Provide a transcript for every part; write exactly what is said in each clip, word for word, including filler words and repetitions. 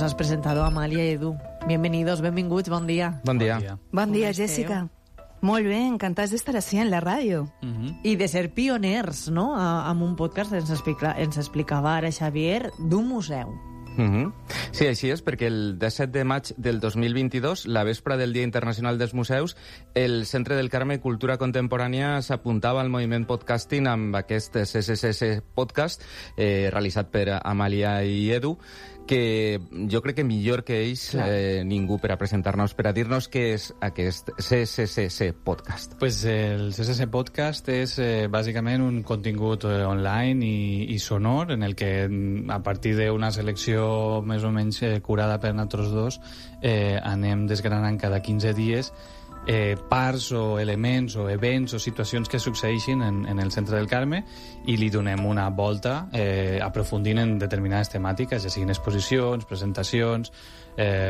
cosas presentado Amalia y Edu. Bienvenidos, benvinguts, bon dia. Bon dia. Bon dia, bon dia Jessica. Molt bé, encantats d'estar així en la ràdio. Uh-huh. I de ser pioners, no?, amb un podcast, ens, explica, ens explicava ara Xavier, d'un museu. Uh-huh. Sí, així és, perquè el disset de maig del dos mil vint-i-dos, la vespra del Dia Internacional dels Museus, el Centre del Carme Cultura Contemporània s'apuntava al moviment podcasting amb aquest C C C C podcast eh, realitzat per Amàlia i Edu, que jo crec que millor que ells eh, ningú per a presentar-nos, per a dir-nos què és aquest C C C C podcast. Pues el C C C podcast és eh, bàsicament un contingut eh, online i, i sonor en el que a partir d'una selecció més o menys eh, curada per nosaltres dos eh, anem desgranant cada quinze dies Eh, parts o elements o events o situacions que succeeixin en, en el centre del Carme i li donem una volta eh, aprofundint en determinades temàtiques, ja siguin exposicions, presentacions eh,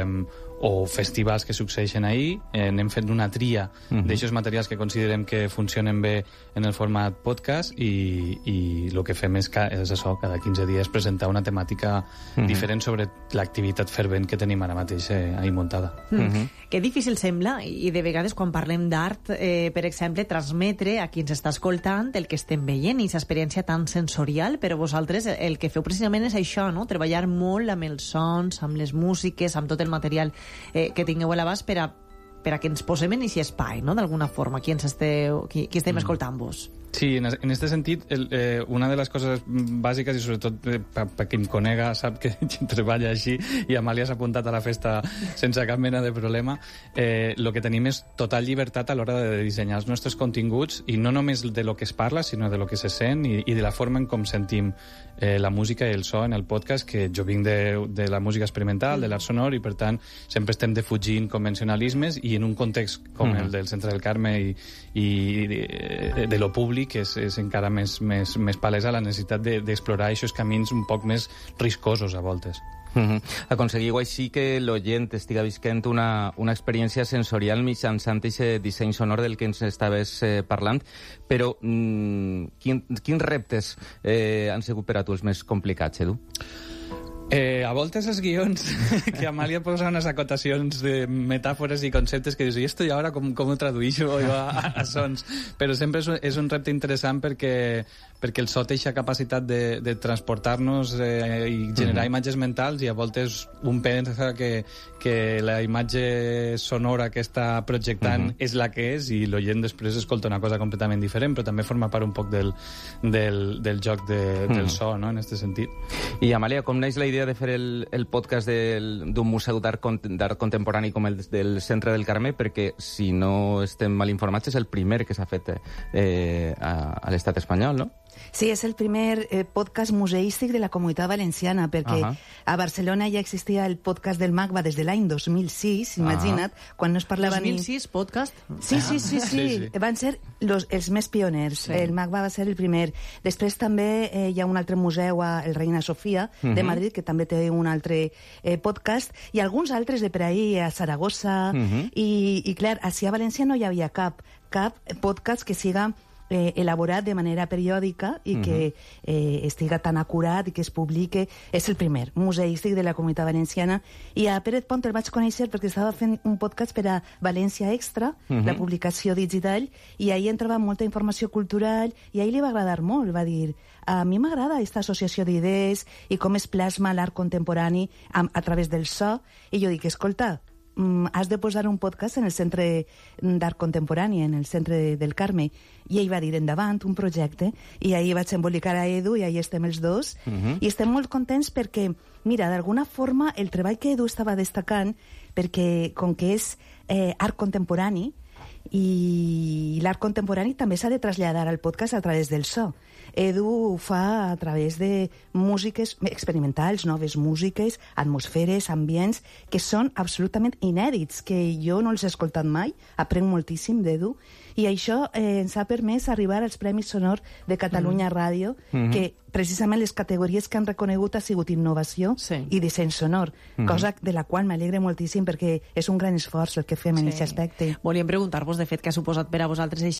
o festivals que succeeixen ahir. Eh, anem fent una tria uh-huh. d'aixòs materials que considerem que funcionen bé en el format podcast i, i el que fem és, ca, és això, cada quinze dies presentar una temàtica uh-huh. diferent sobre l'activitat fervent que tenim ara mateix eh, ahir muntada. Uh-huh. Que difícil sembla, i de vegades quan parlem d'art, eh, per exemple, transmetre a qui ens està escoltant el que estem veient, i aquesta experiència tan sensorial, però vosaltres el que feu precisament és això, no?, treballar molt amb els sons, amb les músiques, amb tot el material eh, que tingueu a l'abast per a, per a que ens posem en aquest espai, no?, d'alguna forma, qui ens esteu, qui, qui estem mm. escoltant-vos. Sí, en aquest sentit, el, eh, una de les coses bàsiques, i sobretot eh, per, per qui em conega sap que treballa així, i Amàlia s'ha apuntat a la festa sense cap mena de problema, el eh, que tenim és total llibertat a l'hora de dissenyar els nostres continguts, i no només de lo que es parla, sinó de lo que se sent i, i de la forma en com sentim eh, la música i el so en el podcast, que jo vinc de, de la música experimental, de l'art sonor, i per tant sempre estem defugint convencionalismes, i en un context com mm. el del Centre del Carme i, i de, de lo públic, que és, és encara més, més, més palesa la necessitat d'explorar de, aquests camins un poc més riscosos a voltes. Uh-huh. Aconseguiu així que l'oient estiga visquent una, una experiència sensorial mitjançant aquest disseny sonor del que ens estaves eh, parlant, però mm, quin, quins reptes eh, han sigut per a tu els més complicats, Edu? Eh, a voltes els guions que Amàlia posa unes acotacions de metàfores i conceptes que dius, i esto i ara com, com ho traduïxo jo a, a, a sons, però sempre és un, és un repte interessant perquè, perquè el so té aquesta capacitat de, de transportar-nos eh, i generar uh-huh. imatges mentals, i a voltes un pensa que, que la imatge sonora que està projectant uh-huh. és la que és, i l'oient després escolta una cosa completament diferent, però també forma part un poc del, del, del joc de, uh-huh. del so, no?, en aquest sentit. I Amàlia, com neix la idea de fer el, el podcast d'un museu d'art contemporani com el del Centre del Carme? Perquè, si no estem mal informats, és el primer que s'ha fet eh, a, a l'estat espanyol, no? Sí, és el primer eh, podcast museístic de la Comunitat Valenciana, perquè uh-huh. a Barcelona ja existia el podcast del MACBA des de l'any dos mil sis, imagina't, uh-huh. quan no es parlava ni... dos mil sis, podcast? Sí, sí, sí, sí, sí. sí, sí. Van ser los, els més pioners. Sí. El MACBA va ser el primer. Després també eh, hi ha un altre museu, a el Reina Sofia, uh-huh. de Madrid, que també té un altre eh, podcast, i alguns altres de per ahí, a Saragossa, uh-huh. i, i clar, així a València no hi havia cap, cap podcast que siga Eh, elaborat de manera periòdica i uh-huh. que eh, estiga tan acurat i que es publique. És el primer museístic de la Comunitat Valenciana, i a Pérez Pont el vaig conèixer perquè estava fent un podcast per a València Extra, uh-huh. la publicació digital, i ahir entrava molta informació cultural, i ahir li va agradar molt. Va dir, a mi m'agrada aquesta associació d'idees i com es plasma l'art contemporani a, a través del so, i jo dic, escolta, has de posar un podcast en el Centre d'Art Contemporani, en el Centre del Carme. I ell va dir, endavant, un projecte, i ahir vaig embolicar a Edu, i ahir estem els dos, uh-huh. i estem molt contents perquè, mira, d'alguna forma, el treball que Edu estava destacant, perquè com que és eh, art contemporani, i l'art contemporani també s'ha de traslladar al podcast a través del so. Edu ho fa a través de músiques experimentals, noves músiques, atmosferes, ambients, que són absolutament inèdits, que jo no els he escoltat mai, aprenc moltíssim d'Edu, i això eh, ens ha permès arribar als Premis Sonor de Catalunya mm. Ràdio, mm-hmm. que precisament les categories que han reconegut ha sigut innovació sí. i disseny sonor, mm-hmm. cosa de la qual m'alegre moltíssim perquè és un gran esforç el que fem sí. en aquest aspecte. Volíem preguntar-vos, de fet, què ha suposat per a vosaltres